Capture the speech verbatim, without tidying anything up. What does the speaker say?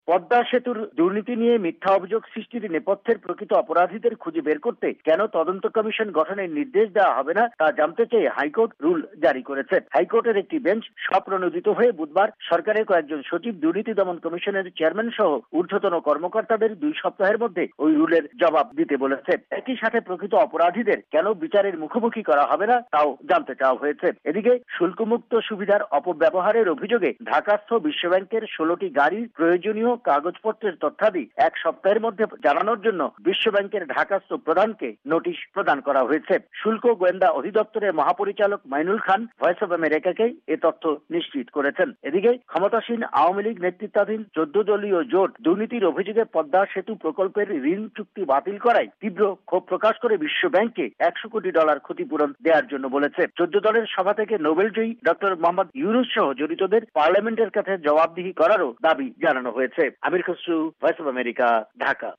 পদ্মা সেতুর দুর্নীতি নিয়ে মিথ্যা অভিযোগ সৃষ্টির নেপথ্যের প্রকৃত অপরাধীদের খুঁজে বের করতে কেন তদন্ত কমিশন গঠনের নির্দেশ দেওয়া হবে না তা জানতে চেয়ে হাইকোর্ট রুল জারি করেছে। হাইকোর্টের একটি বেঞ্চ স্বপ্রণোদিত হয়ে বুধবার সরকারের কয়েকজন সচিব, দুর্নীতি দমন কমিশনের চেয়ারম্যান সহ ঊর্ধ্বতন কর্মকর্তাদের দুই সপ্তাহের মধ্যে ওই রুলের জবাব দিতে বলেছে। একই সাথে প্রকৃত অপরাধীদের কেন বিচারের মুখোমুখি করা হবে না তাও জানতে চাওয়া হয়েছে। এদিকে শুল্কমুক্ত সুবিধার অপব্যবহারের অভিযোগে ঢাকাস্থ বিশ্বব্যাংকের ষোলোটি গাড়ির প্রয়োজনীয় কাগজপত্রের তথ্যাদি এক সপ্তাহের মধ্যে জানানোর জন্য বিশ্বব্যাংকের ঢাকাস্থ প্রধানকে নোটিশ প্রদান করা হয়েছে। শুল্ক গোয়েন্দা অধিদপ্তরের মহাপরিচালক মাইনুল খান ভয়েস অব আমেরিকাকে এ তথ্য নিশ্চিত করেছেন। এদিকে ক্ষমতাসীন আওয়ামী লীগ নেতৃত্বাধীন চোদ্দ দলীয় জোট দুর্নীতির অভিযোগে পদ্মা সেতু প্রকল্পের ঋণ চুক্তি বাতিল করায় তীব্র ক্ষোভ প্রকাশ করে বিশ্বব্যাংককে একশো কোটি ডলার ক্ষতিপূরণ দেওয়ার জন্য বলেছে। চোদ্দ দলের সভা থেকে নোবেলজয়ী ডক্টর মোহাম্মদ ইউনূস সহ জড়িতদের পার্লামেন্টের কাছে জবাবদিহি করারও দাবি জানানো হয়েছে। Amir Khasru, voice of America, Dhaka.